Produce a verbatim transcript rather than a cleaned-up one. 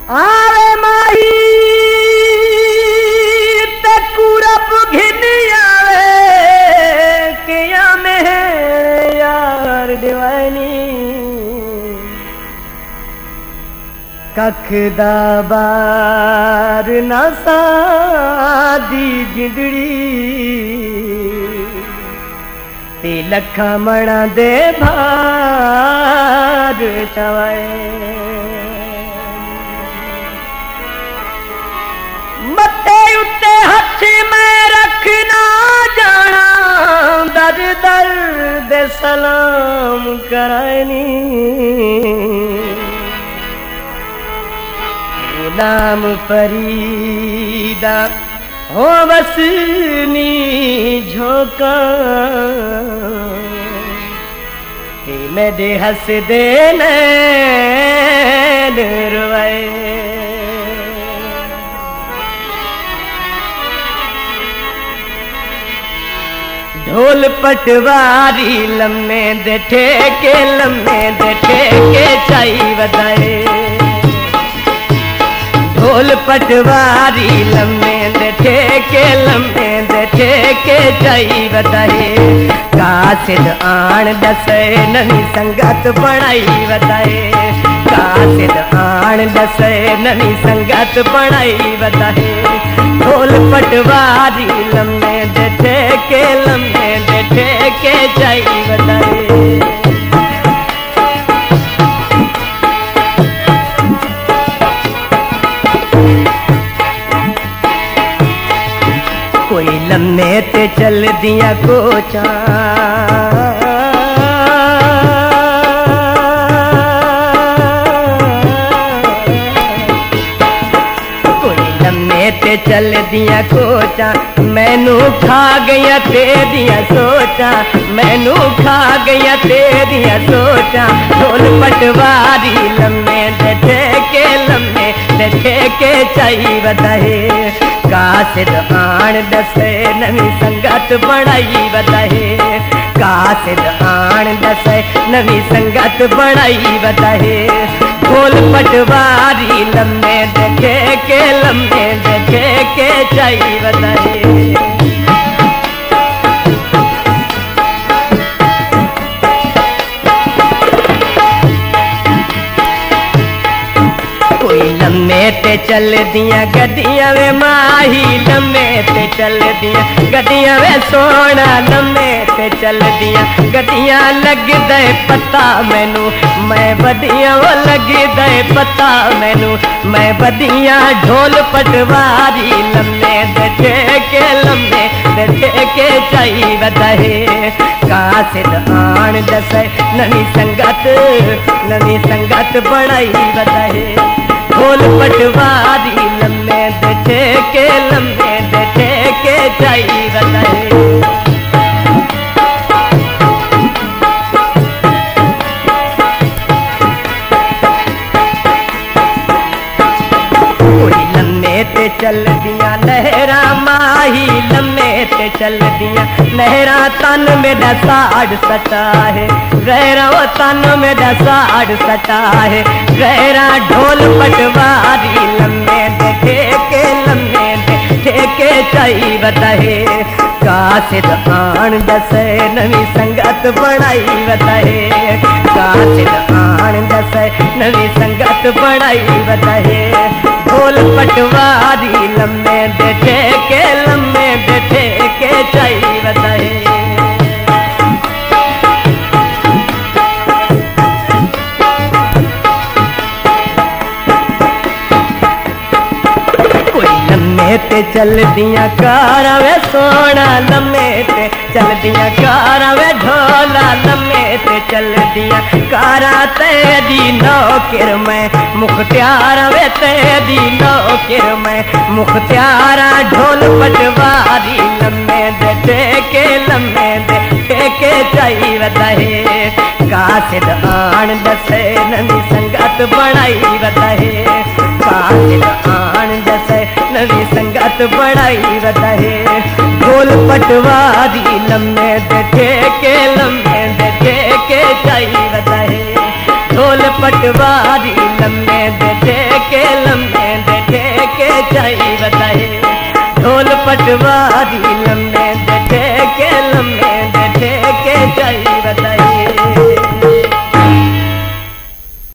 आवे माही ते कुरप घिन आवे किया में यार दीवानी कख दा बार ना सादी जिंदड़ी ते लखा मणा दे भार चवाए मत्ते उत्ते हथ मैं रखना जाना दर दर दे सलाम करानी गुलाम फरीदा हो बसनी झोंका कि मेरे हंस दे नैन रुवाए ढोल पटवारी लम्मे दे ठेके लम्मे दे ठेके चाई वधाए ढोल पटवारी लम्मे दे ठेके लम्मे दे ठेके चाई वधाए कासिद आण दसे नवी संगत बनाई वधाए कासिद आण दसे नवी संगत बनाई वधाए ढोल पटवारी लम्मे दे ठेके लम्मे दे ठेके चाई वधाए कोई लम्मे ते चल दिया कोचा कोई लम्मे ते चल दिया कोचा मैनू खा गया तेरिया सोचा मैनू खा गया तेरिया सोचा ढोल पटवारी लम्मे दे ठेके लम्मे दे ठेके चाई वधाए कासिद आण दसे नवी संगत बनाई वधाए कासिद आण दसे नवी संगत बनाई वधाए ढोल पटवारी लम्मे दे ठेके लम्मे दे ठेके चाई वधाए लम्मे ते चल दिया गड्डियां वे माही लम्मे ते चल दिया गड्डियां वे सोना लम्मे ते चल दिया गड्डियां लग दे पता मैनू मैं बदियां वो लग दे पता मैनू मैं बदियां ढोल पटवारी लम्मे दे ठेके लम्मे दे ठेके चाई वधाए कासिद आण दसे नवी संगत नवी संगत बनाई वधाए ढोल पटवारी लम्मे दे ठेके लम्मे दे ठेके चाई वधाए कोई लम्मे ते चल दिया लहरा माही लम्मे ते चल दिया लहरा तन मेरा साड़ सटा है गहरा वो तन मेरा साड़ सटा है गहरा ढोल पटवारी लम्मे दे ठेके लम्मे दे ठेके चाई वधाए कासिद आण दसे नवी संगत बनाई वधाए कासिद आण दसे नवी संगत बनाई वधाए ढोल पटवारी लम्मे दे ठेके लम्मे दे ठेके चाई वधाए ते चल दिया कारा वे सोना लम्मे ते चल दिया कारा वे ढोला लम्मे ते चल दिया कारा तेरी नौकर मैं मुख्तियार वे तेरी नौकर मैं मुख्तियार ढोल पटवारी लम्मे दे ठेके लम्मे दे ठेके चाई वधाए कासिद आण दसे नवी संगत बनाई वधाए कासिद आण दसे नवी संगत बनाई वधाए ढोल पटवारी लम्मे दे ठेके लम्मे दे ठेके चाई वधाए ढोल पटवारी लम्मे दे ठेके लम्हे दे ठेके चाई बताए ढोल पटवारी लम्हे